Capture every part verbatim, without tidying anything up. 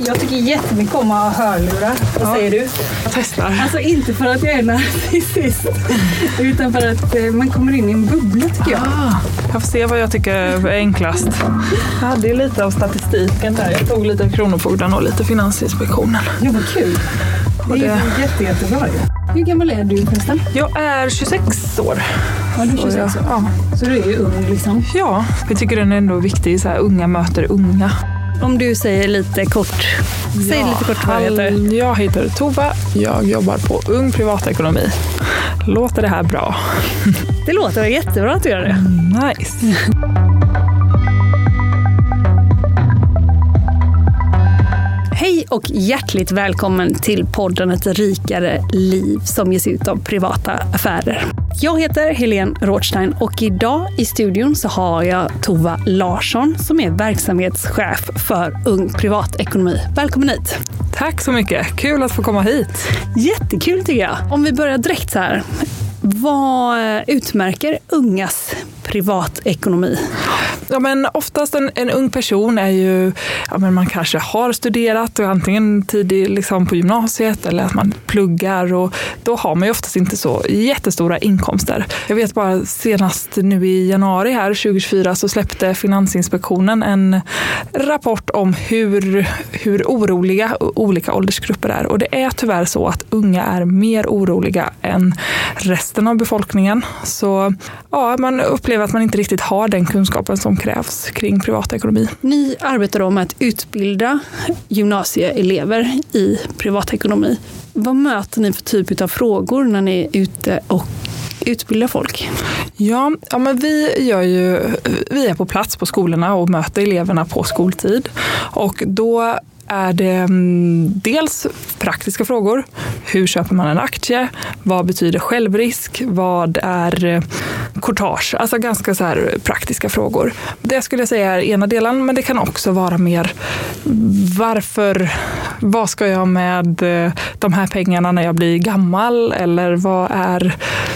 Jag tycker jättemycket om att ha hörlurar. Vad ja. säger du? Jag testar. Alltså inte för att jag är narcissist, utan för att man kommer in i en bubbla tycker jag. Ah, jag får se vad jag tycker är enklast. Ja, det är lite av statistiken där. Jag tog lite av Kronofogden och lite Finansinspektionen. Ja, vad kul. Det är det... jätte, jättebra. Hur gammal är du förresten? Jag är tjugosex år. Ja, du är tjugosex år. Ja. Så du är ju ung liksom? Ja, jag tycker den är ändå viktig. Så här, unga möter unga. Om du säger lite kort. Säg ja, lite kort vad du heter. Jag heter Tova. Jag jobbar på Ung Privatekonomi. Låter det här bra? Det låter jättebra att du gör det. Mm, nice. Hej och hjärtligt välkommen till podden Ett rikare liv som ges ut av privata affärer. Jag heter Helene Rådstein och idag i studion så har jag Tova Larsson som är verksamhetschef för Ung Privatekonomi. Välkommen hit! Tack så mycket, kul att få komma hit. Jättekul tycker jag. Om vi börjar direkt så här, vad utmärker ungas privatekonomi? Ja, men oftast en, en ung person är ju, ja, men man kanske har studerat och antingen tidigt liksom på gymnasiet eller att man pluggar och då har man ju oftast inte så jättestora inkomster. Jag vet bara senast nu i januari här tjugohundratjugofyra så släppte Finansinspektionen en rapport om hur, hur oroliga olika åldersgrupper är och det är tyvärr så att unga är mer oroliga än resten av befolkningen. Så ja, man upplever att man inte riktigt har den kunskapen som krävs kring privatekonomi. Ni arbetar då med att utbilda gymnasieelever i privatekonomi. Vad möter ni för typ av frågor när ni är ute och utbildar folk? Ja, ja men vi gör ju, vi är på plats på skolorna och möter eleverna på skoltid och då är det dels praktiska frågor. Hur köper man en aktie? Vad betyder självrisk? Vad är courtage? Alltså ganska så här praktiska frågor. Det skulle jag säga är ena delen, men det kan också vara mer varför, vad ska jag med de här pengarna när jag blir gammal? Eller vad är,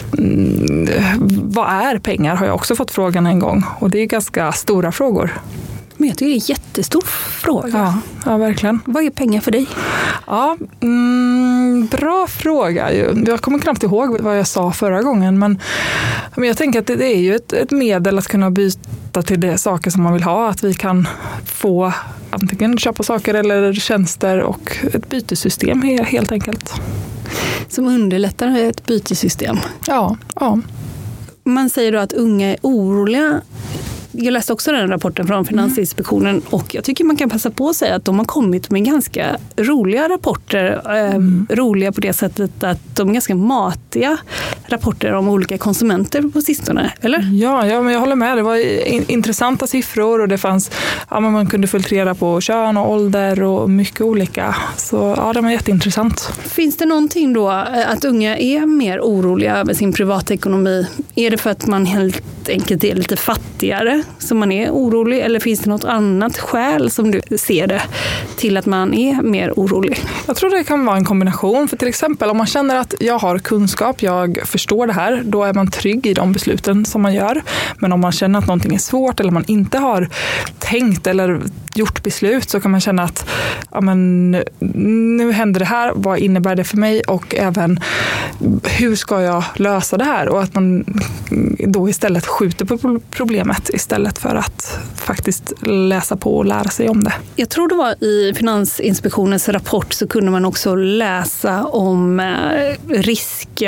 vad är pengar? Har jag också fått frågan en gång. Och det är ganska stora frågor. Men jag tycker det är en jättestor fråga. Ja, ja, verkligen. Vad är pengar för dig? Ja, mm, bra fråga. Jag kommer knappt ihåg vad jag sa förra gången. Men, men jag tänker att det, det är ju ett, ett medel att kunna byta till det saker som man vill ha. Att vi kan få antingen köpa saker eller tjänster och ett bytessystem helt enkelt. Som underlättar ett bytessystem? Ja, ja. Man säger då att unga är oroliga. Jag läste också den rapporten från Finansinspektionen mm. och jag tycker man kan passa på att säga att de har kommit med ganska roliga rapporter. Mm. Eh, roliga på det sättet att de är ganska matiga rapporter om olika konsumenter på sistone, eller? Ja, ja men jag håller med. Det var in- intressanta siffror och det fanns, ja, man kunde filtrera på kön och ålder och mycket olika. Så ja, det var jätteintressant. Finns det någonting då att unga är mer oroliga över sin privatekonomi? Är det för att man helt enkelt är lite fattigare som man är orolig, eller finns det något annat skäl som du ser det till att man är mer orolig? Jag tror det kan vara en kombination, för till exempel om man känner att jag har kunskap, jag förstår det här, då är man trygg i de besluten som man gör. Men om man känner att någonting är svårt eller man inte har tänkt eller gjort beslut så kan man känna att ja, men, nu händer det här, vad innebär det för mig och även hur ska jag lösa det här, och att man då istället skjuter på problemet istället för att faktiskt läsa på och lära sig om det. Jag tror det var i Finansinspektionens rapport så kunde man också läsa om risk,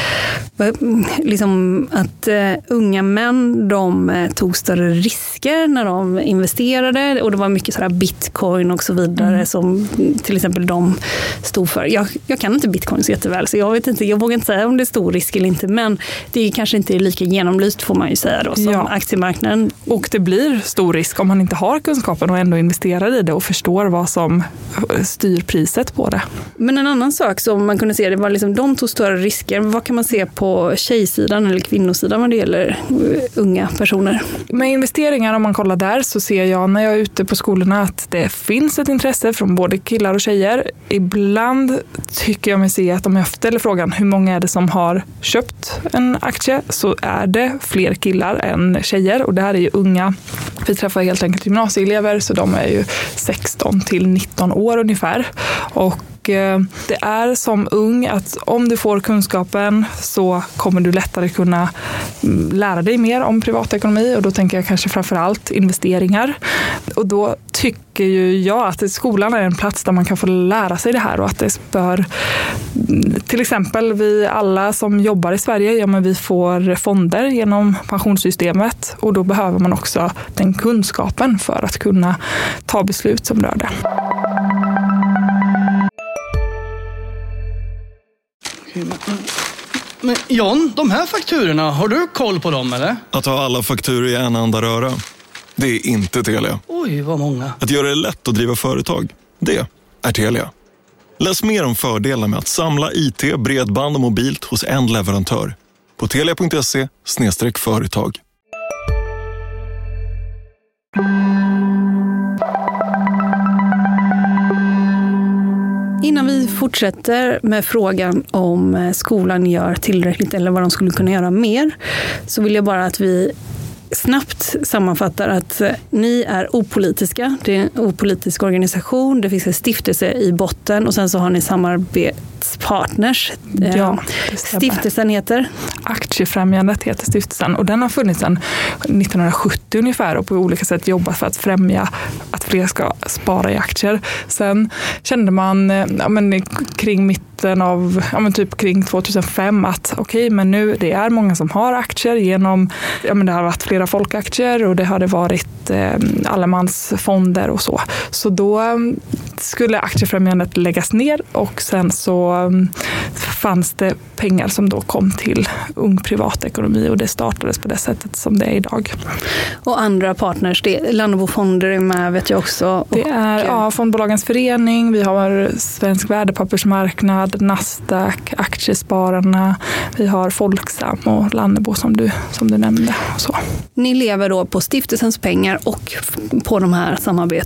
liksom att unga män de tog större risker när de investerade och det var mycket sådär bitcoin och så vidare mm. som till exempel de stod för. Jag, jag kan inte bitcoin så jätteväl så jag vet inte, jag vågar inte säga om det är stor risk eller inte, men det är kanske inte lika genomlyst får man ju säga då som ja. aktiemarknaden. Och det blir stor risk om man inte har kunskapen och ändå investerar i det och förstår vad som styr priset på det. Men en annan sak som man kunde se, det var liksom de tog större risker. Vad kan man se på tjejsidan eller kvinnosidan vad det gäller unga personer? Med investeringar, om man kollar där, så ser jag när jag är ute på skolorna att det finns ett intresse från både killar och tjejer. Ibland tycker jag mig se att om jag ställer frågan hur många är det som har köpt en aktie, så är det fler killar än tjejer, och det här är ju unga. Vi träffar helt enkelt gymnasieelever, så de är ju sexton till nitton år ungefär. Och det är som ung att om du får kunskapen så kommer du lättare kunna lära dig mer om privatekonomi, och då tänker jag kanske framförallt investeringar. Och då tycker ju jag att skolan är en plats där man kan få lära sig det här, och att det bör, till exempel vi alla som jobbar i Sverige, ja men vi får fonder genom pensionssystemet, och då behöver man också den kunskapen för att kunna ta beslut som rör det. Men John, de här fakturorna, har du koll på dem eller? Att ha alla fakturor i en enda röra, det är inte Telia. Oj, vad många. Att göra det lätt att driva företag, det är Telia. Läs mer om fördelar med att samla I T, bredband och mobilt hos en leverantör på telia punkt se slash företag. Innan vi fortsätter med frågan om skolan gör tillräckligt eller vad de skulle kunna göra mer, så vill jag bara att vi snabbt sammanfattar att ni är opolitiska. Det är en opolitisk organisation. Det finns en stiftelse i botten och sen så har ni samarbetspartners. Ja, stiftelsen heter? Aktiefrämjandet heter stiftelsen, och den har funnits sedan nittonhundrasjuttio ungefär och på olika sätt jobbat för att främja att fler ska spara i aktier. Sen kände man ja, men, kring mitten av, ja, men, typ kring tjugohundrafem att okej, okay, men nu det är många som har aktier genom, ja, men det har varit flera folkaktier och det hade varit eh, allemansfonder och så. Så då skulle aktiefrämjandet läggas ner, och sen så um, fanns det pengar som då kom till Ung Privatekonomi, och det startades på det sättet som det är idag. Och andra partners, det Lannebo-fonder är med, vet jag också. Det är ja, Fondbolagens förening, vi har Svensk värdepappersmarknad, Nasdaq, Aktiespararna, vi har Folksam och Lannebo som du, som du nämnde. Så. Ni lever då på stiftelsens pengar och på de här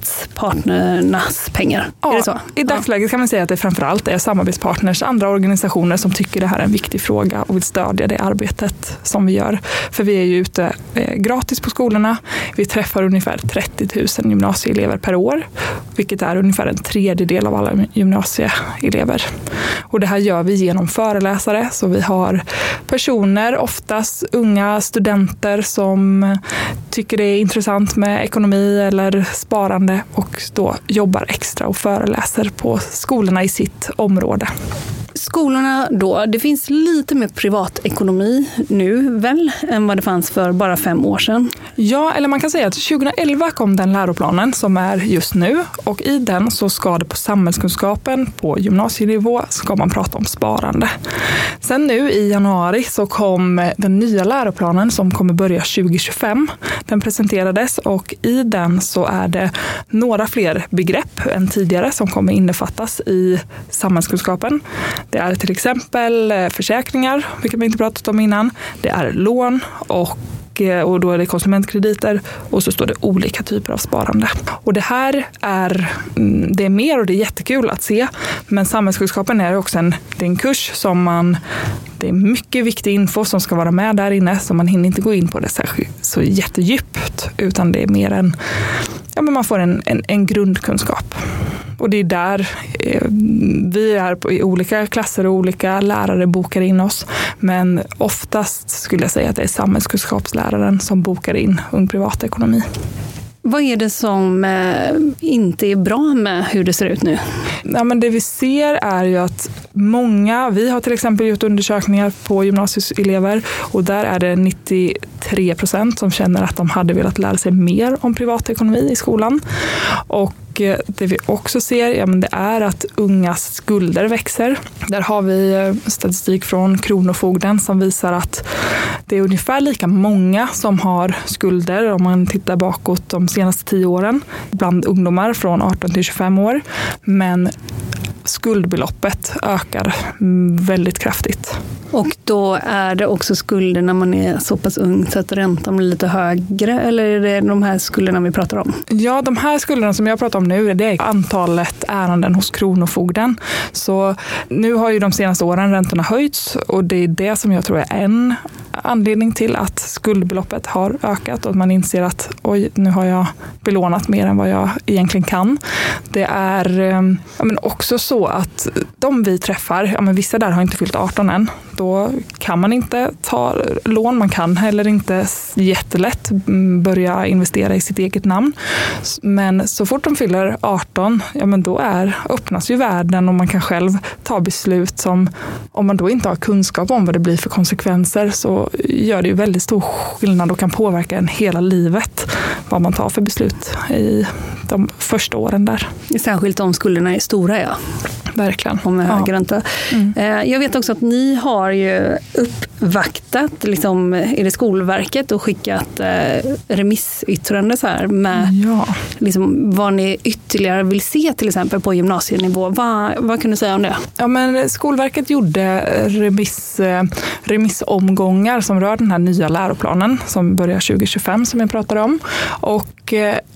samarbetspartnernas pengar. Ja, är det så? I dagsläget kan man säga att det framförallt är samarbetspartners, andra organisationer som tycker det här är en viktig fråga och vill stödja det arbetet som vi gör. För vi är ju ute eh, gratis på skolorna. Vi träffar ungefär trettio tusen gymnasieelever per år, vilket är ungefär en tredjedel av alla gymnasieelever. Och det här gör vi genom föreläsare, så vi har personer, oftast unga studenter som tycker det är intressant med ekonomi eller sparande och då jobbar extra och föreläser på skolorna i sitt område. Skolorna då, det finns lite mer privatekonomi nu väl än vad det fanns för bara fem år sedan? Ja, eller man kan säga att tjugoelva kom den läroplanen som är just nu, och i den så ska det på samhällskunskapen på gymnasienivå ska man prata om sparande. Sen nu i januari så kom den nya läroplanen som kommer börja tjugo tjugofem. Den presenterades, och i den så är det några fler begrepp än tidigare som kommer innefattas i samhällskunskapen. Det är till exempel försäkringar, vilket vi inte pratat om innan. Det är lån och och då är det konsumentkrediter, och så står det olika typer av sparande. Och det här är, det är mer och det är jättekul att se, men samhällskunskapen är också en, det är en kurs som man, det är mycket viktig info som ska vara med där inne, så man hinner inte gå in på det så, så jättedjupt, utan det är mer en, ja, men man får en, en, en grundkunskap. Och det är där eh, vi är på, i olika klasser och olika lärare bokar in oss. Men oftast skulle jag säga att det är samhällskunskapsläraren som bokar in Ung Privatekonomi. Vad är det som eh, inte är bra med hur det ser ut nu? Ja, men det vi ser är ju att många, vi har till exempel gjort undersökningar på gymnasieelever, och där är det nittiotre procent som känner att de hade velat lära sig mer om privatekonomi i skolan. Och det vi också ser, ja, men det är att ungas skulder växer. Där har vi statistik från Kronofogden som visar att det är ungefär lika många som har skulder om man tittar bakåt de senaste tio åren bland ungdomar från arton till tjugofem år. Men skuldbeloppet ökar väldigt kraftigt. Och då är det också skulder när man är så pass ung så att räntan blir lite högre, eller är det de här skulderna vi pratar om? Ja, de här skulderna som jag pratar om nu, det är antalet ärenden hos Kronofogden. Så nu har ju de senaste åren räntorna höjts och det är det som jag tror är en anledning till att skuldbeloppet har ökat och att man inser att oj, nu har jag belånat mer än vad jag egentligen kan. Det är ja, men också så att de vi träffar, ja, men vissa där har inte fyllt arton än. Då kan man inte ta lån, man kan heller inte jättelätt börja investera i sitt eget namn. Men så fort de fyller arton, ja men då är, öppnas ju världen och man kan själv ta beslut som, om man då inte har kunskap om vad det blir för konsekvenser, så gör det ju väldigt stor skillnad och kan påverka en hela livet vad man tar för beslut i de första åren där. Särskilt om skulderna är stora, ja. Verkligen. Och med hög ränta. Mm. Jag vet också att ni har ju uppvaktat liksom, är det Skolverket och skickat eh, remissyttrande så här med ja. liksom, vad ni ytterligare vill se till exempel på gymnasienivå. Vad, vad kan du säga om det? Ja, men Skolverket gjorde remiss, remissomgångar som rör den här nya läroplanen som börjar tjugo tjugofem som jag pratade om. Och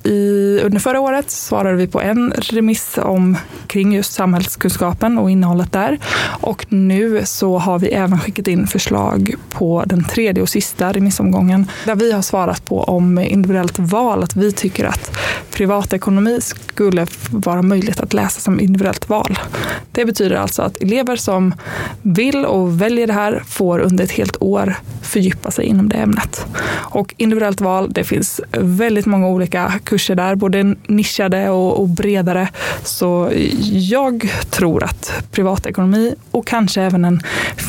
i, under förra året svarade vi på en remiss om kring just samhällskunskapen och innehållet där. Och nu så har vi även skickat in förslag på den tredje och sista remissomgången där vi har svarat på om individuellt val, att vi tycker att privatekonomi skulle vara möjligt att läsa som individuellt val. Det betyder alltså att elever som vill och väljer det här får under ett helt år fördjupa sig inom det ämnet. Och individuellt val, det finns väldigt många olika kurser där, både nischade och, och bredare. Så jag tror att privatekonomi och kanske även en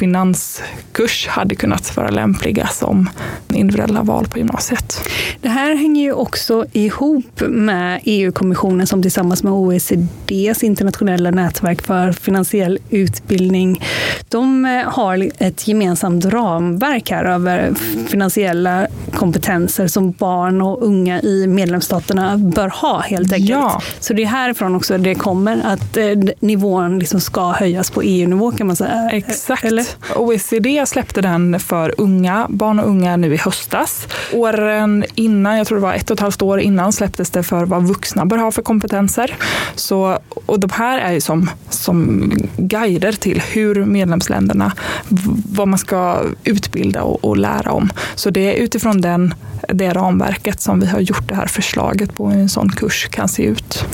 finanskurs hade kunnat vara lämpliga som individuella val på gymnasiet. Det här hänger ju också ihop med E U-kommissionen som tillsammans med O E C D:s internationella nätverk för finansiell utbildning, de har ett gemensamt ramverk här över finansiella kompetenser som barn och unga i medlemsstaterna bör ha helt enkelt. Ja. Så det är härifrån också det kommer att eh, nivån liksom ska höjas på E U-nivå kan man säga. Exakt. Eller? O E C D släppte den för unga, barn och unga nu i höstas. Åren innan, jag tror det var ett och ett halvt år innan, släpptes det för vad vuxna bör ha för kompetenser. Så, och de här är ju som, som guider till hur medlemsländerna, vad man ska utbilda och, och lära om. Så det är utifrån den, det ramverket som vi har gjort det här förslaget på hur en sån kurs kan se ut.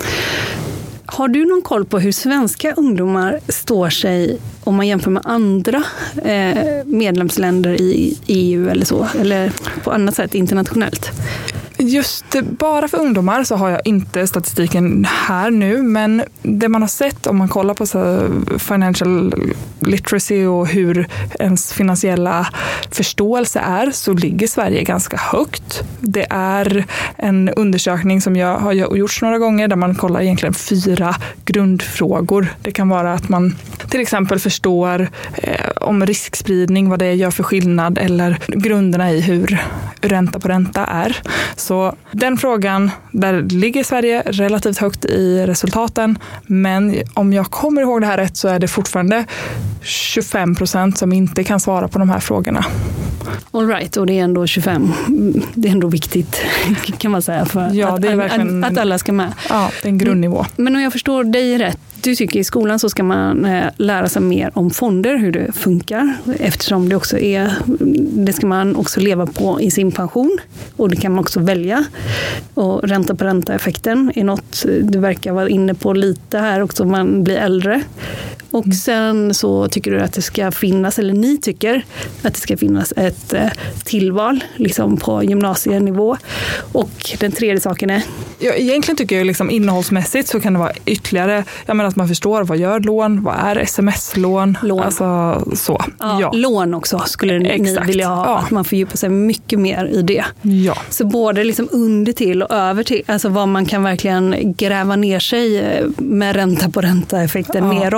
Har du någon koll på hur svenska ungdomar står sig om man jämför med andra eh, medlemsländer i E U eller så? Eller på annat sätt internationellt? Just bara för ungdomar så har jag inte statistiken här nu, men det man har sett om man kollar på så financial literacy och hur ens finansiella förståelse är, så ligger Sverige ganska högt. Det är en undersökning som jag har gjort några gånger där man kollar egentligen fyra grundfrågor. Det kan vara att man till exempel förstår eh, om riskspridning, vad det gör för skillnad, eller grunderna i hur ränta på ränta är. Så den frågan, där ligger Sverige relativt högt i resultaten, men om jag kommer ihåg det här rätt så är det fortfarande tjugofem procent som inte kan svara på de här frågorna. All right, och det är ändå tjugofem. Det är ändå viktigt kan man säga för ja, att, det är verkligen, att, att alla ska med. Ja, det är en grundnivå. Men om jag förstår dig rätt, du tycker i skolan så ska man eh, lära sig mer om fonder, hur det funkar, eftersom det också är, det ska man också leva på i sin pension och det kan man också välja. Och ränta på ränta-effekten är något du verkar vara inne på lite här också, man blir äldre. Och sen så tycker du att det ska finnas, eller ni tycker att det ska finnas ett tillval liksom på gymnasienivå. Och den tredje saken är? Ja, egentligen tycker jag liksom innehållsmässigt så kan det vara ytterligare, jag menar att man förstår vad gör lån, vad är sms-lån, lån. Alltså så. Ja, ja. Lån också skulle ni Exakt. vilja ha, ja. Att man fördjupar sig mycket mer i det. Ja. Så både liksom under till och över till, alltså vad man kan verkligen gräva ner sig med ränta på ränta-effekten ja. neråt och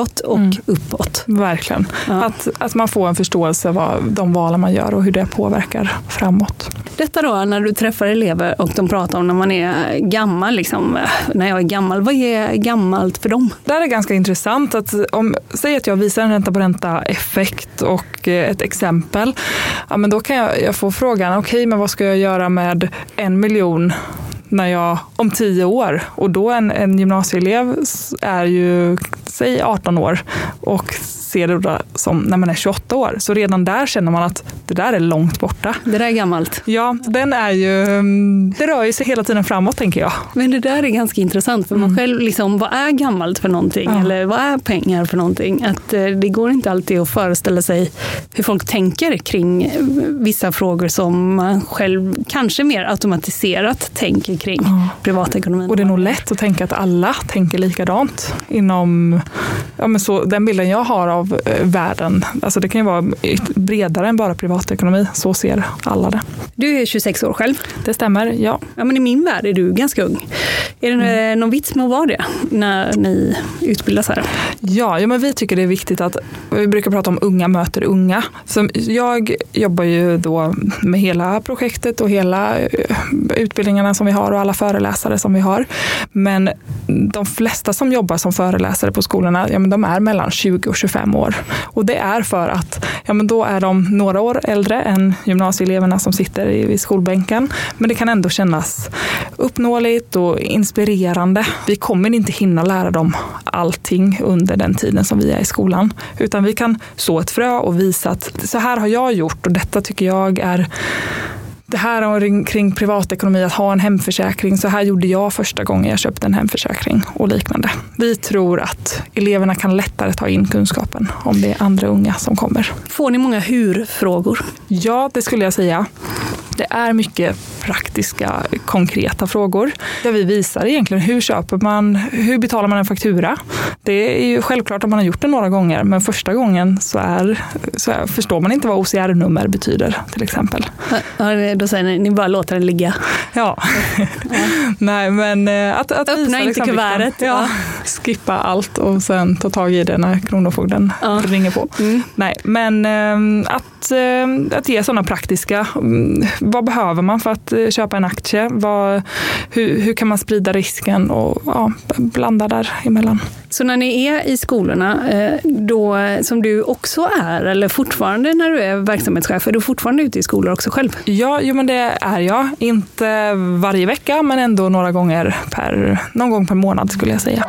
mm. uppåt. Verkligen. Ja. Att, att man får en förståelse av de val man gör och hur det påverkar framåt. Detta då, när du träffar elever och de pratar om när man är gammal, liksom, när jag är gammal, vad är gammalt för dem? Det är ganska intressant att om, säg att jag visar en ränta på ränta-effekt och ett exempel, ja, men då kan jag, jag få frågan, okej, okay, men vad ska jag göra med en miljon när jag om tio år, och då en, en gymnasieelev är ju, säg arton år och ser det då som när man är tjugoåtta år. Så redan där känner man att det där är långt borta. Det där är gammalt. Ja, den är ju, det rör ju sig hela tiden framåt, tänker jag. Men det där är ganska intressant, för mm. man själv, liksom, vad är gammalt för någonting? Ja. Eller vad är pengar för någonting? Att eh, det går inte alltid att föreställa sig hur folk tänker kring vissa frågor som man själv kanske mer automatiserat tänker kring ja. privatekonomin. Och det är nog lätt att tänka att alla tänker likadant inom, ja, men så, den bilden jag har av av världen. Alltså det kan ju vara bredare än bara privatekonomi. Så ser alla det. Du är tjugosex år själv. Det stämmer, ja. Ja, men i min värld är du ganska ung. Är det mm. någon vits med att vara det när ni utbildas här? Ja, ja, men vi tycker det är viktigt att vi brukar prata om unga möter unga. Så jag jobbar ju då med hela projektet och hela utbildningarna som vi har och alla föreläsare som vi har. Men de flesta som jobbar som föreläsare på skolorna, ja, men de är mellan tjugo och tjugofem år. Och det är för att ja, men då är de några år äldre än gymnasieeleverna som sitter i skolbänken. Men det kan ändå kännas uppnåeligt och inspirerande. Vi kommer inte hinna lära dem allting under den tiden som vi är i skolan. Utan vi kan så ett frö och visa att så här har jag gjort och detta tycker jag är... Det här kring privatekonomi, att ha en hemförsäkring. Så här gjorde jag första gången jag köpte en hemförsäkring och liknande. Vi tror att eleverna kan lättare ta in kunskapen om det är andra unga som kommer. Får ni många hur-frågor? Ja, det skulle jag säga. Det är mycket praktiska, konkreta frågor där vi visar egentligen hur köper man, hur betalar man en faktura. Det är ju självklart att man har gjort det några gånger, men första gången så, är, så är, förstår man inte vad O C R-nummer betyder till exempel. Ja, då säger ni, ni bara låter det ligga. Ja. ja. Nej, men att, att öppna visa, inte liksom, kuvertet. Ja. Ja, skippa allt och sen ta tag i det när kronofogden ja. ringer på. Mm. Nej, men att, att ge sådana praktiska, vad behöver man för att köpa en aktie? Vad, hur, hur kan man sprida risken och ja, blanda däremellan? Så när ni är i skolorna, då, som du också är, eller fortfarande när du är verksamhetschef, är du fortfarande ute i skolor också själv? Ja, jo, men det är jag. Inte varje vecka, men ändå några gånger per, någon gång per månad skulle jag säga.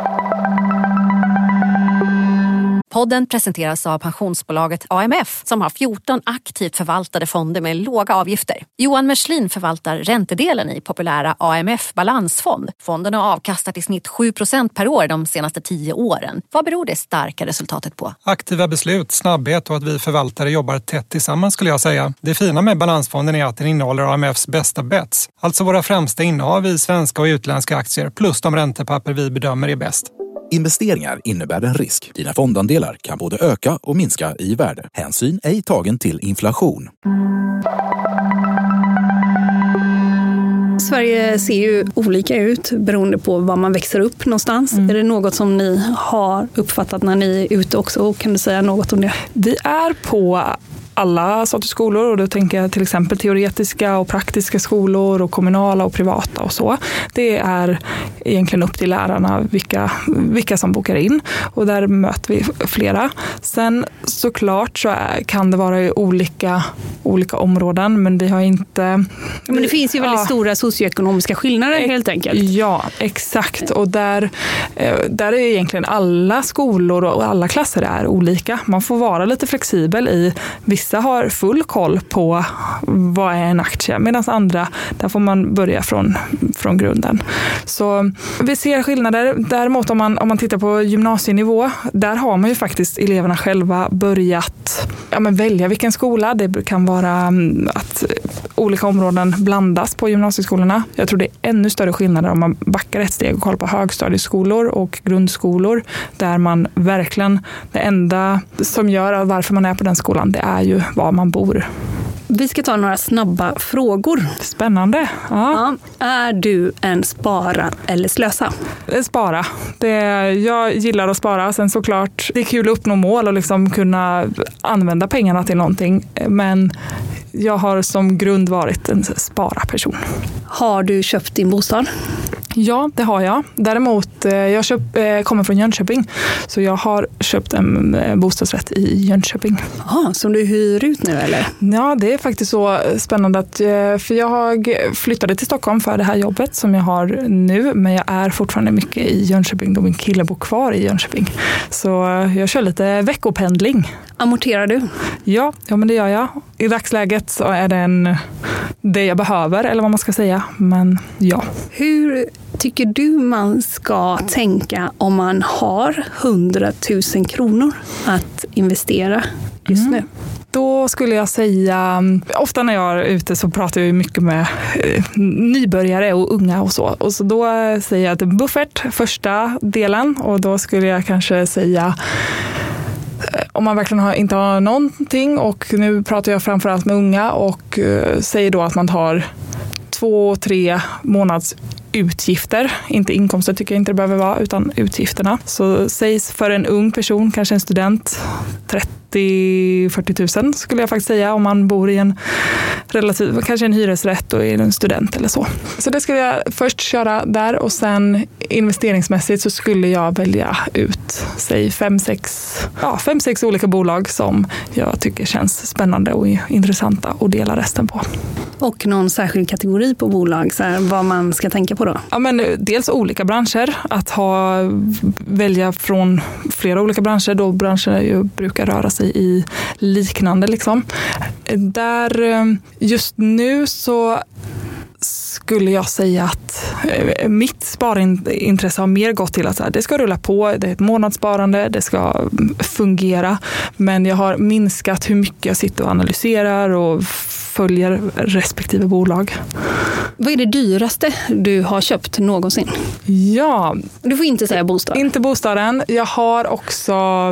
Podden presenteras av pensionsbolaget A M F som har fjorton aktivt förvaltade fonder med låga avgifter. Johan Merslin förvaltar räntedelen i populära A M F balansfond. Fonden har avkastat i snitt sju procent per år de senaste tio åren. Vad beror det starka resultatet på? Aktiva beslut, snabbhet och att vi förvaltare jobbar tätt tillsammans skulle jag säga. Det fina med balansfonden är att den innehåller A M Fs bästa bets. Alltså våra främsta innehav i svenska och utländska aktier plus de räntepapper vi bedömer är bäst. Investeringar innebär en risk. Dina fondandelar kan både öka och minska i värde. Hänsyn ej tagen till inflation. Sverige ser ju olika ut beroende på var man växer upp någonstans. Mm. Är det något som ni har uppfattat när ni är ute också? Kan du säga något om det? Vi är på alla sorters skolor och då tänker jag till exempel teoretiska och praktiska skolor och kommunala och privata och så. Det är egentligen upp till lärarna vilka, vilka som bokar in och där möter vi flera. Sen såklart så är, kan det vara i olika, olika områden men vi har inte... Men det finns ju väldigt ja, stora socioekonomiska skillnader e- helt enkelt. Ja, exakt. Och där, där är egentligen alla skolor och alla klasser är olika. Man får vara lite flexibel i vissa Vissa har full koll på vad är en aktie medan andra, där får man börja från, från grunden. Så vi ser skillnader. Däremot om man, om man tittar på gymnasienivå, där har man ju faktiskt eleverna själva börjat ja, men välja vilken skola. Det kan vara att olika områden blandas på gymnasieskolorna. Jag tror det är ännu större skillnader om man backar ett steg och kollar på högstadieskolor och grundskolor där man verkligen, det enda som gör varför man är på den skolan, det är ju var man bor. Vi ska ta några snabba frågor. Spännande. Ja. Ja. Är du en spara eller slösa? Spara. Det, jag gillar att spara. Sen såklart, det är kul att uppnå mål och liksom kunna använda pengarna till någonting. Men jag har som grund varit en spara-person. Har du köpt din bostad? Ja, det har jag. Däremot, jag köp, kommer från Jönköping. Så jag har köpt en bostadsrätt i Jönköping. Ja, som du hyr ut nu eller? Ja, det är faktiskt så spännande. Att, för jag flyttade till Stockholm för det här jobbet som jag har nu. Men jag är fortfarande mycket i Jönköping då min kille bor kvar i Jönköping. Så jag kör lite veckopendling. Amorterar du? Ja, ja, men det gör jag. I dagsläget så är det en, det jag behöver, eller vad man ska säga. Men ja. Hur tycker du man ska tänka om man har hundratusen kronor att investera just mm. nu? Då skulle jag säga, ofta när jag är ute så pratar jag mycket med nybörjare och unga och så. Och så då säger jag att en buffert, första delen, och då skulle jag kanske säga om man verkligen har, inte har någonting, och nu pratar jag framförallt med unga och uh, säger då att man tar två, tre månads utgifter, inte inkomster tycker jag inte det behöver vara, utan utgifterna. Så sägs för en ung person, kanske en student, trettio till fyrtio tusen skulle jag faktiskt säga, om man bor i en relativ, kanske en hyresrätt och är en student eller så. Så det skulle jag först köra där, och sen investeringsmässigt så skulle jag välja ut, säg fem, sex, ja, fem, sex olika bolag som jag tycker känns spännande och intressanta och dela resten på. Och någon särskild kategori på bolag, så här, vad man ska tänka på då? Ja, men dels olika branscher, att ha, välja från flera olika branscher, då branscherna ju brukar röra sig i liknande liksom. Där just nu så skulle jag säga att mitt sparintresse har mer gått till att så här, det ska rulla på, det är ett månadssparande, det ska fungera, men jag har minskat hur mycket jag sitter och analyserar och följer respektive bolag. Vad är det dyraste du har köpt någonsin? Ja. Du får inte säga bostad. Inte bostaden. Jag har också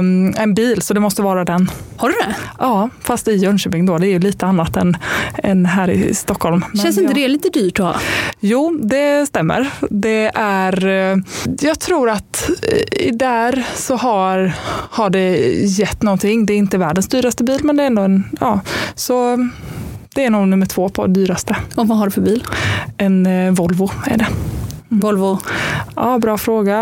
en bil, så det måste vara den. Har du det? Ja, fast i Jönköping då. Det är ju lite annat än, än här i Stockholm. Men känns inte ja. det lite dyrt att ha? Jo, det stämmer. Det är, jag tror att där så har, har det gett någonting. Det är inte världens dyraste bil, men det är ändå en, ja, så det är nog nummer två på dyraste. Och vad har du för bil? En eh, Volvo är det. Volvo? Ja, bra fråga.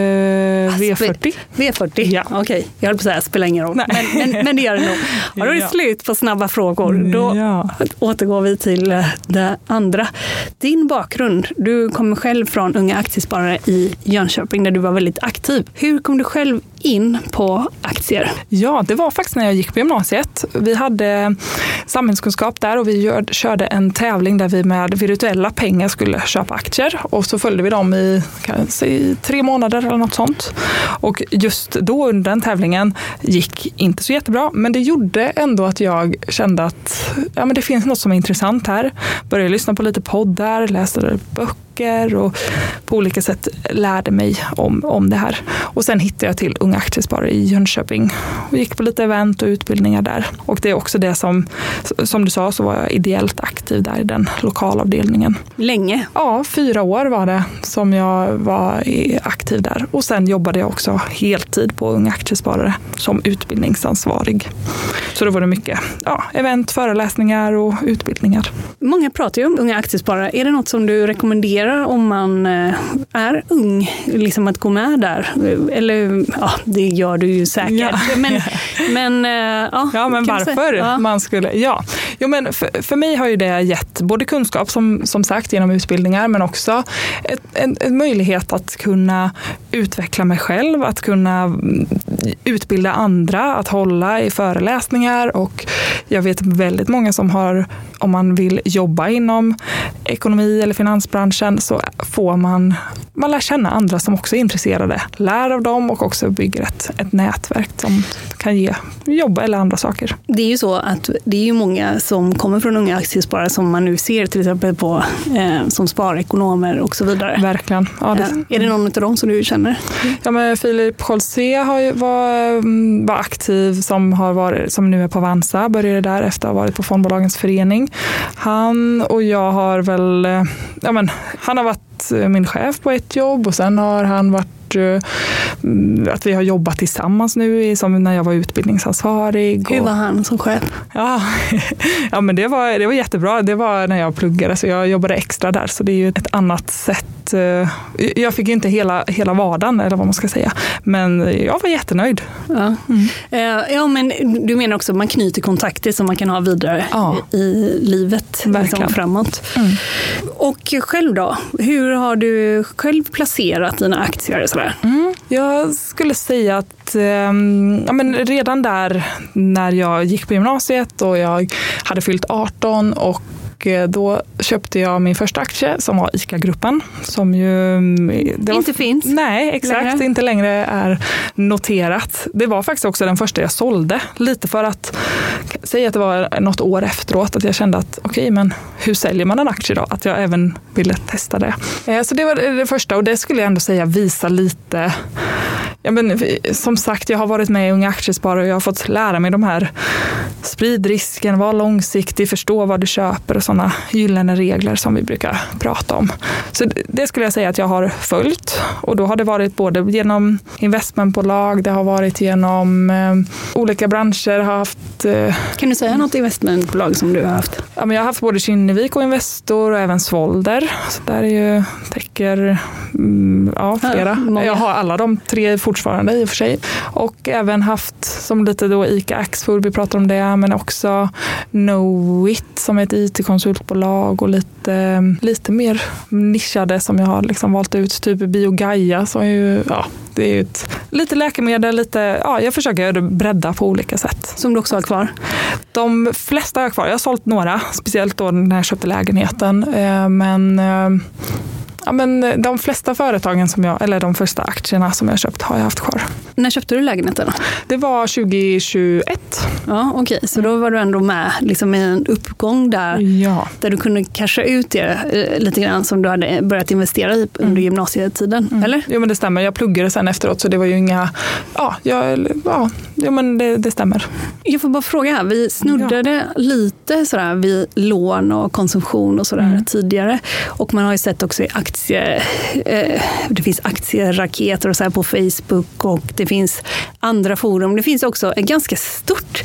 Eh, V fyrtio. V fyrtio, ja. Okej. Okay. Jag höll på att säga, spelar ingen roll. Men, men, men det gör det nog. Har du ja. slut på snabba frågor, då ja. återgår vi till det andra. Din bakgrund, du kommer själv från Unga Aktiesparare i Jönköping där du var väldigt aktiv. Hur kom du själv in på aktier? Ja, det var faktiskt när jag gick på gymnasiet. Vi hade samhällskunskap där och vi gör, körde en tävling där vi med virtuella pengar skulle köpa aktier, och så följde vi dem i, kanske, i tre månader eller något sånt. Och just då under den tävlingen gick inte så jättebra, men det gjorde ändå att jag kände att ja, men det finns något som är intressant här. Började lyssna på lite poddar, läste böcker och på olika sätt lärde mig om, om det här. Och sen hittade jag till Unga Aktiesparare i Jönköping och gick på lite event och utbildningar där. Och det är också det som, som du sa, så var jag ideellt aktiv där i den lokalavdelningen. Länge? Ja, fyra år var det som jag var aktiv där. Och sen jobbade jag också heltid på Unga Aktiesparare som utbildningsansvarig. Så då var det mycket ja, event, föreläsningar och utbildningar. Många pratar ju om Unga Aktiesparare. Är det något som du rekommenderar om man är ung, liksom att gå med där? Eller, ja, det gör du ju säkert. Ja. Men, men, ja, ja, men varför ja. man skulle... Ja, jo, men för, för mig har ju det gett både kunskap, som, som sagt, genom utbildningar, men också ett, en, en möjlighet att kunna utveckla mig själv, att kunna utbilda andra, att hålla i föreläsningar. Och jag vet väldigt många som har, om man vill jobba inom ekonomi eller finansbranschen, så får man, man lär känna andra som också är intresserade, lär av dem och också bygger ett, ett nätverk som kan ge jobb eller andra saker. Det är ju så att det är ju många som kommer från unga aktiesparare som man nu ser till exempel på eh, som sparekonomer och så vidare. Verkligen. Ja, det... eh, är det någon av dem som du känner? Ja, men Filip Scholzé har ju var, var aktiv som, har varit, som nu är på Avanza, började där efter att ha varit på Fondbolagens förening. Han och jag har väl, ja men, han har varit min chef på ett jobb och sen har han varit att vi har jobbat tillsammans nu som när jag var utbildningsansvarig. Hur var han som chef? Ja, ja men det var, det var jättebra. Det var när jag pluggade så jag jobbade extra där så det är ju ett annat sätt. Jag fick inte hela, hela vardagen eller vad man ska säga. Men jag var jättenöjd. Ja, mm. ja men du menar också att man knyter kontakter som man kan ha vidare ja. i livet liksom framåt. Mm. Och själv då? Hur har du själv placerat dina aktier? Sådär? Mm. Jag skulle säga att eh, ja, men redan där när jag gick på gymnasiet och jag hade fyllt arton och då köpte jag min första aktie som var ICA-gruppen. Som ju... Det var, inte finns. Nej, exakt. Längre. Inte längre är noterat. Det var faktiskt också den första jag sålde. Lite för att säga att det var något år efteråt att jag kände att okej, okay, men hur säljer man en aktie då? Att jag även ville testa det. Så det var det första och det skulle jag ändå säga visa lite... Ja, men, som sagt, jag har varit med i Unga Aktiesparare och jag har fått lära mig de här spridrisken, var långsiktig, förstå vad du köper och sådana gyllene regler som vi brukar prata om. Så det skulle jag säga att jag har följt och då har det varit både genom investmentbolag, det har varit genom eh, olika branscher. Har haft, eh, kan du säga något investmentbolag som du har haft? Ja, men jag har haft både Kinnevik och Investor och även Svolder. Så där är ju täcker mm, ja, flera. Ja, jag har alla de tre fortfarande i och för sig. Och även haft som lite då ICA Axfood, vi pratar om det, men också Knowit som är ett I T-konsultbolag och lite, lite mer nischade som jag har liksom valt ut, typ Biogaia som är ju, ja, det är ju ett, lite läkemedel, lite, ja, jag försöker bredda på olika sätt. Som du också har kvar? De flesta har jag kvar. Jag har sålt några, speciellt då när jag köpte lägenheten, men ja, men de flesta företagen som jag, eller de första aktierna som jag köpt har jag haft kvar. När köpte du lägenheten då? Det var tjugohundratjugoett. Ja, okej. Okay. Så då var du ändå med liksom i en uppgång där, ja. där du kunde casha ut det eh, lite grann som du hade börjat investera i under mm. gymnasietiden, mm. eller? Jo, men det stämmer. Jag pluggade sen efteråt så det var ju inga, ja, jag, ja, ja men det, det stämmer. Jag får bara fråga här, vi snuddade ja. lite sådär vid lån och konsumtion och sådär mm. tidigare. Och man har ju sett också i aktier, eh, det finns aktieraketer och så här på Facebook och det finns andra forum. Det finns också ett ganska stort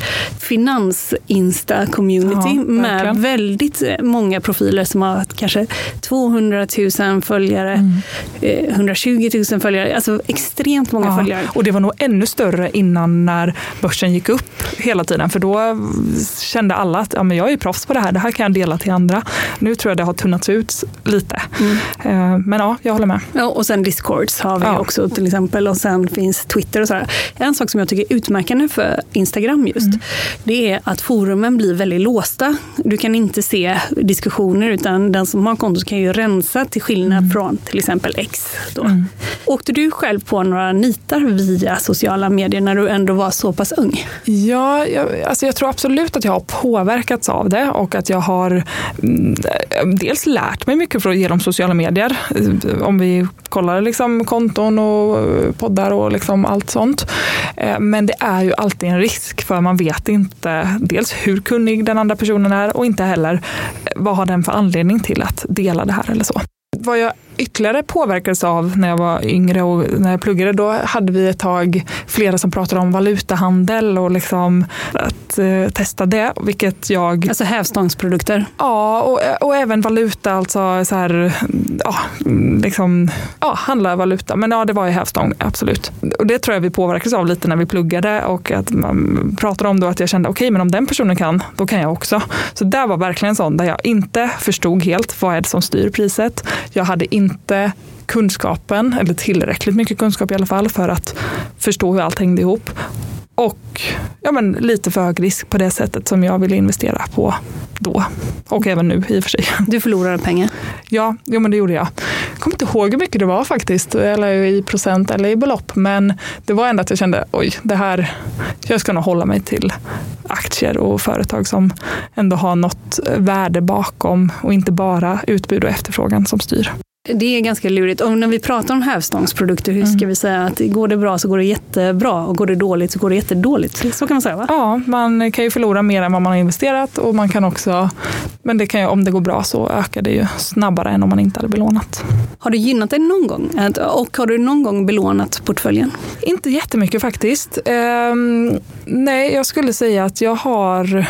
finans-insta-community ja, med väldigt många profiler som har kanske tvåhundratusen följare, mm. eh, hundratjugotusen följare, alltså extremt många ja, följare. Och det var nog ännu större innan när börsen gick upp hela tiden, för då kände alla att ja, men jag är ju proffs på det här, det här kan jag dela till andra. Nu tror jag det har tunnats ut lite. Mm. Eh, men ja, jag håller med. Ja, och sen Discords har vi ja. också till exempel, och sen finns Twitter och sådär. En sak som jag tycker är utmärkande för Instagram just, mm. det är att forumen blir väldigt låsta. Du kan inte se diskussioner, utan den som har konto kan ju rensa till skillnad mm. från till exempel X. Då. Mm. Åkte du själv på några nitar via sociala medier när du ändå var så pass ung? Ja, jag, alltså jag tror absolut att jag har påverkats av det och att jag har mm, dels lärt mig mycket från genom sociala medier. Om vi kollar liksom konton och poddar och liksom allt sånt. Men det är ju alltid en risk, för man vet inte dels hur kunnig den andra personen är och inte heller vad har den för anledning till att dela det här eller så. Vad jag ytterligare påverkades av när jag var yngre och när jag pluggade, då hade vi ett tag flera som pratade om valutahandel och liksom att eh, testa det, vilket jag... Alltså hävstångsprodukter? Ja, och, och även valuta, alltså så här, ja, liksom, ja, handla valuta. Men ja, det var ju hävstång, absolut. Och det tror jag vi påverkades av lite när vi pluggade, och att man pratade om då att jag kände, okej, okay, men om den personen kan, då kan jag också. Så där var verkligen sån där jag inte förstod helt vad är det som styr priset. Jag hade inte inte kunskapen, eller tillräckligt mycket kunskap i alla fall, för att förstå hur allt hängde ihop. Och ja, men lite för hög risk på det sättet som jag ville investera på då. Och även nu i och för sig. Du förlorade pengar? Ja, jo, men det gjorde jag. Jag kommer inte ihåg hur mycket det var faktiskt, eller i procent eller i belopp, men det var ändå att jag kände, oj, det här, jag ska nog hålla mig till aktier och företag som ändå har något värde bakom och inte bara utbud och efterfrågan som styr. Det är ganska lurigt. Och när vi pratar om hävstångsprodukter, hur ska mm. vi säga att går det bra så går det jättebra och går det dåligt så går det jättedåligt. Så kan man säga, va? Ja, man kan ju förlora mer än vad man har investerat och man kan också, men det kan ju, om det går bra så ökar det ju snabbare än om man inte hade belånat. Har det gynnat dig någon gång? Och har du någon gång belånat portföljen? Inte jättemycket faktiskt. Ehm, nej, jag skulle säga att jag har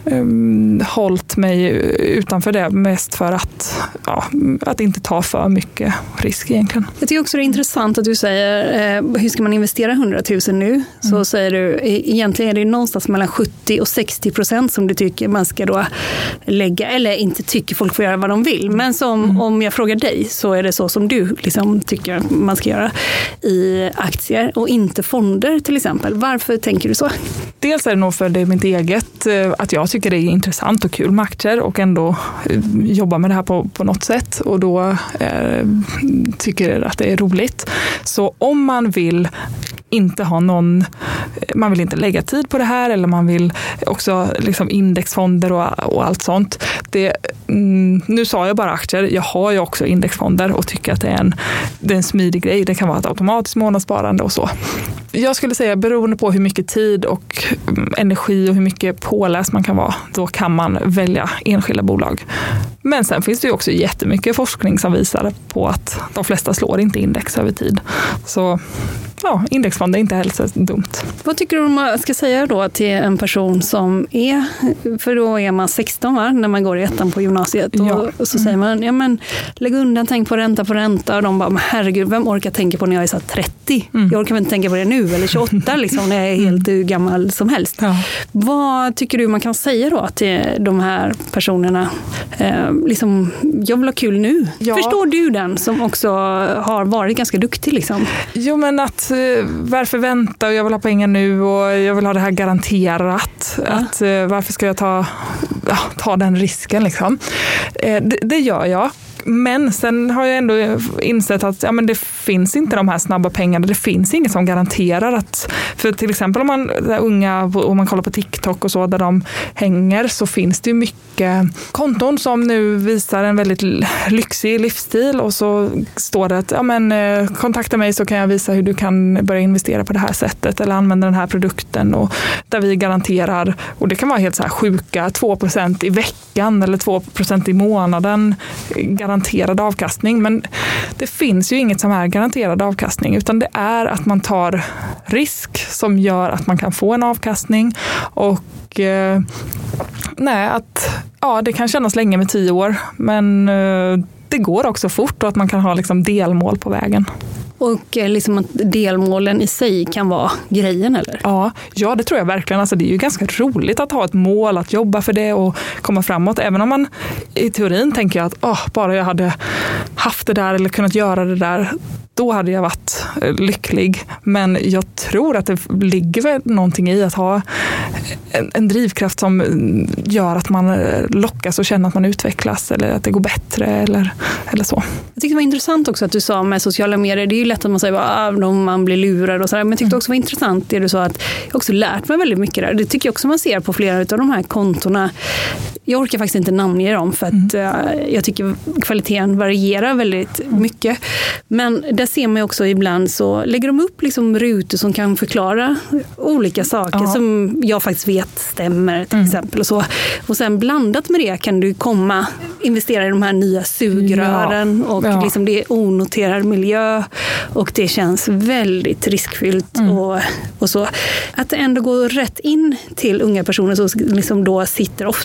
um, hållit mig utanför det mest för att, ja, att inte ta för mycket risk egentligen. Jag tycker också det är intressant att du säger eh, hur ska man investera hundratusen nu? Så mm. säger du, egentligen är det någonstans mellan sjuttio och sextio procent som du tycker man ska då lägga, eller inte tycker, folk får göra vad de vill. Men som, mm. om jag frågar dig så är det så som du liksom tycker man ska göra i aktier och inte fonder till exempel. Varför tänker du så? Dels är det nog för det mitt eget, att jag tycker det är intressant och kul med aktier och ändå jobba med det här på, på något sätt och då eh, tycker att det är roligt. Så om man vill inte ha någon, man vill inte lägga tid på det här eller man vill också liksom indexfonder och, och allt sånt. Det, mm, nu sa jag bara aktier, jag har ju också indexfonder och tycker att det är en, det är en smidig grej. Det kan vara ett automatiskt månadssparande och så. Jag skulle säga beroende på hur mycket tid och energi och hur mycket påläst man kan vara, då kan man välja enskilda bolag. Men sen finns det ju också jättemycket forskning som visar på att de flesta slår inte index över tid. Så ja, indexfonder är inte heller så dumt. Vad tycker du man ska säga då till en person som är, för då är man sexton, va? När man går i ettan på gymnasiet och, ja. och så säger man, ja men lägg undan, tänk på ränta på ränta och de bara, men herregud, vem orkar tänka på när jag är så trettio? Mm. Jag orkar inte tänka på det nu eller tjugoåtta liksom, när jag är helt mm. gammal som helst. Ja. Vad tycker du man kan säga då till de här personerna? Eh, liksom, jag vill ha kul nu. Ja. Förstår du den som också har varit ganska duktig liksom? Jo, men att varför vänta och jag vill ha pengar nu och jag vill ha det här garanterat. Ja. Att, varför ska jag ta, ja, ta den risken liksom? Det, det gör jag. Men sen har jag ändå insett att ja, men det finns inte de här snabba pengarna. Det finns inget som garanterar att, för till exempel om man är unga och man kollar på TikTok och så där de hänger, så finns det ju mycket konton som nu visar en väldigt lyxig livsstil och så står det att ja, men, kontakta mig så kan jag visa hur du kan börja investera på det här sättet eller använda den här produkten och där vi garanterar, och det kan vara helt så här sjuka, två procent i veckan eller två procent i månaden garanterad avkastning, men det finns ju inget som är garanterad avkastning, utan det är att man tar risk som gör att man kan få en avkastning och eh, nej, att ja, det kan kännas länge med tio år, men eh, det går också fort och att man kan ha liksom delmål på vägen. Och liksom att delmålen i sig kan vara grejen, eller? Ja, ja, det tror jag verkligen. Alltså, det är ju ganska roligt att ha ett mål, att jobba för det och komma framåt. Även om man i teorin tänker att oh, bara jag hade haft det där eller kunnat göra det där, då hade jag varit lycklig. Men jag tror att det ligger väl någonting i att ha en, en drivkraft som gör att man lockas och känner att man utvecklas eller att det går bättre eller, eller så. Jag tyckte det var intressant också att du sa med sociala medier. Det är ju lätt att man säger att man blir lurad och sådär. Men jag tyckte också det var intressant det du sa, att jag också lärt mig väldigt mycket där. Det tycker jag också man ser på flera av de här kontorna. Jag orkar faktiskt inte namnge dem för att mm. jag tycker kvaliteten varierar väldigt mycket. Men där ser man också ibland så lägger de upp liksom rutor som kan förklara olika saker ja. som jag faktiskt vet stämmer till mm. exempel. Och, så. Och sen blandat med det kan du komma investera i de här nya sugrören ja. och ja. Liksom det är onoterad miljö och det känns väldigt riskfyllt mm. och, och så. Att det ändå går rätt in till unga personer som liksom då sitter ofta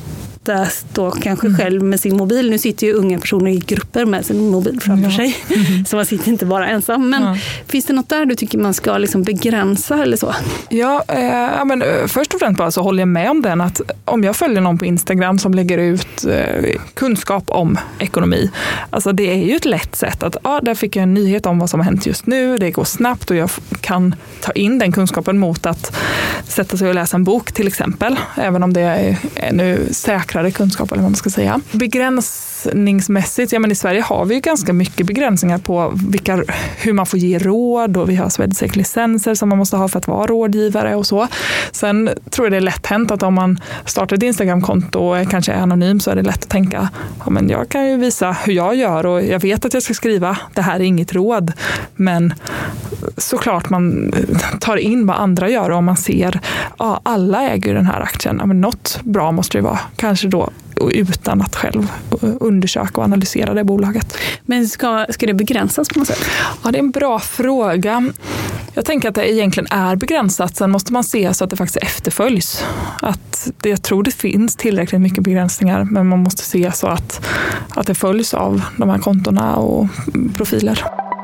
då kanske mm. själv med sin mobil. Nu sitter ju unga personer i grupper med sin mobil framför ja. sig. Mm. Så man sitter inte bara ensam. Men ja. finns det något där du tycker man ska liksom begränsa eller så? Ja, eh, men först och främst bara så håller jag med om den att om jag följer någon på Instagram som lägger ut eh, kunskap om ekonomi. Alltså det är ju ett lätt sätt att ja, där fick jag en nyhet om vad som har hänt just nu. Det går snabbt och jag kan ta in den kunskapen mot att sätta sig och läsa en bok till exempel. Även om det är nu säkra enklare kunskap eller vad man ska säga. Begränsningsmässigt, ja men i Sverige har vi ju ganska mycket begränsningar på vilka, hur man får ge råd och vi har Swedec-licenser som man måste ha för att vara rådgivare och så. Sen tror jag det är lätt hänt att om man startar ett Instagram-konto och kanske är anonym så är det lätt att tänka, ja men jag kan ju visa hur jag gör och jag vet att jag ska skriva, det här är inget råd. Men såklart man tar in vad andra gör och om man ser, ja alla äger den här aktien, ja, men något bra måste det vara. Kanske då utan att själv undersöka och analysera det bolaget. Men ska, ska det begränsas på något sätt? Ja, det är en bra fråga. Jag tänker att det egentligen är begränsat. Sen måste man se så att det faktiskt efterföljs. Att det, jag tror det finns tillräckligt mycket begränsningar men man måste se så att, att det följs av de här kontona och profiler.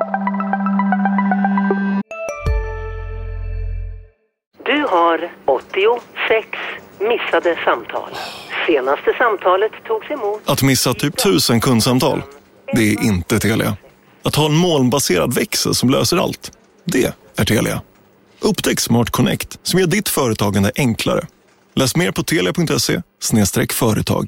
Du har åttiosex missade samtal. Senaste samtalet togs emot... Att missa typ tusen kundsamtal, det är inte Telia. Att ha en molnbaserad växel som löser allt, det är Telia. Upptäck Smart Connect som gör ditt företagande enklare. Läs mer på telia punkt se slash företag.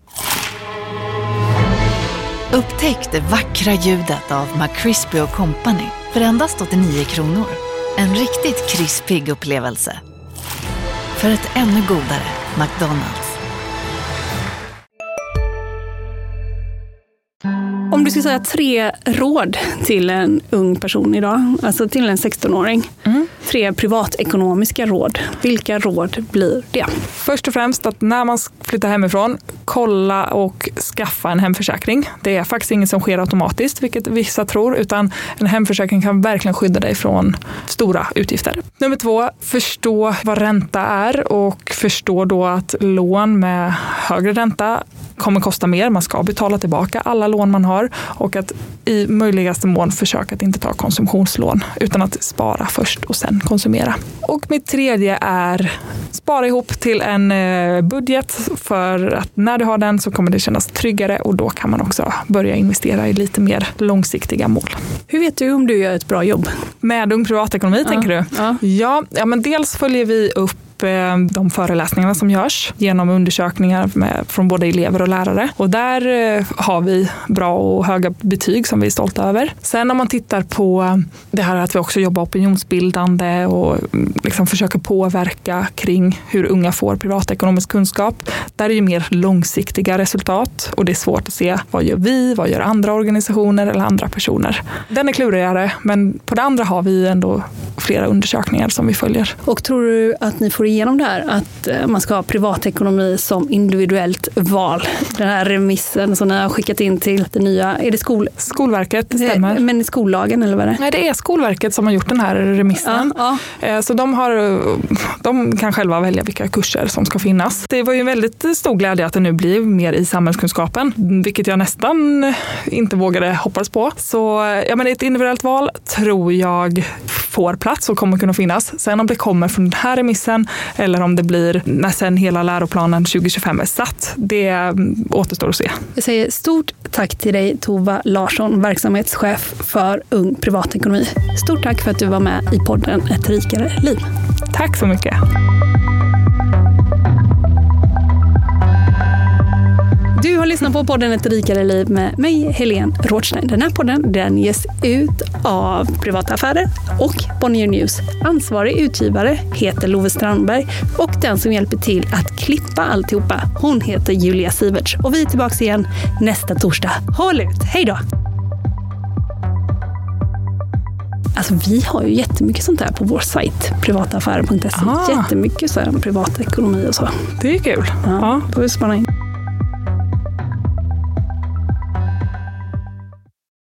Upptäck det vackra ljudet av McCrispy och Company för endast åttionio kronor. En riktigt krispig upplevelse. För ett ännu godare McDonald's. Om du skulle säga tre råd till en ung person idag, alltså till en sexton-åring. Mm. Tre privatekonomiska råd. Vilka råd blir det? Först och främst att när man flyttar hemifrån, kolla och skaffa en hemförsäkring. Det är faktiskt inget som sker automatiskt, vilket vissa tror, utan en hemförsäkring kan verkligen skydda dig från stora utgifter. Nummer två, förstå vad ränta är och förstå då att lån med högre ränta kommer kosta mer. Man ska betala tillbaka alla lån man har och att i möjligaste mån försöka att inte ta konsumtionslån utan att spara först och sen konsumera. Och mitt tredje är spara ihop till en budget för att när du har den så kommer det kännas tryggare och då kan man också börja investera i lite mer långsiktiga mål. Hur vet du om du gör ett bra jobb? Med Ung Privatekonomi, ja, tänker du? Ja. Ja, ja, men dels följer vi upp de föreläsningarna som görs genom undersökningar med, från både elever och lärare. Och där eh, har vi bra och höga betyg som vi är stolta över. Sen om man tittar på det här att vi också jobbar opinionsbildande och liksom försöker påverka kring hur unga får privatekonomisk kunskap. Där är ju mer långsiktiga resultat och det är svårt att se vad gör vi, vad gör andra organisationer eller andra personer. Den är klurigare, men på det andra har vi ändå flera undersökningar som vi följer. Och tror du att ni får igenom det här att man ska ha privatekonomi som individuellt val? Den här remissen som ni har skickat in till det nya, är det skol... Skolverket, det stämmer. Men i skollagen eller vad är det? Nej, det är Skolverket som har gjort den här remissen. Ja, ja. Så de, har, de kan själva välja vilka kurser som ska finnas. Det var ju en väldigt stor glädje att det nu blir mer i samhällskunskapen, vilket jag nästan inte vågade hoppas på. Så ja, men ett individuellt val tror jag får plats och kommer kunna finnas. Sen om det kommer från den här remissen eller om det blir när sen hela läroplanen tjugo tjugofem är satt, det återstår att se. Jag säger stort tack till dig Tova Larsson, verksamhetschef för Ung Privatekonomi. Stort tack för att du var med i podden Ett rikare liv. Tack så mycket. Du har lyssnat på podden Ett rikare liv med mig, Helene Rådstein. Den här podden den ges ut av Privata Affärer och Bonnier News. Ansvarig utgivare heter Love Strandberg och den som hjälper till att klippa alltihopa, hon heter Julia Siverts. Och vi är tillbaka igen nästa torsdag. Håll ut, hej då! Alltså vi har ju jättemycket sånt här på vår sajt, privataffärer punkt se. Ah. Jättemycket så här, privatekonomi och så. Det är kul. Ja, får vi spana in.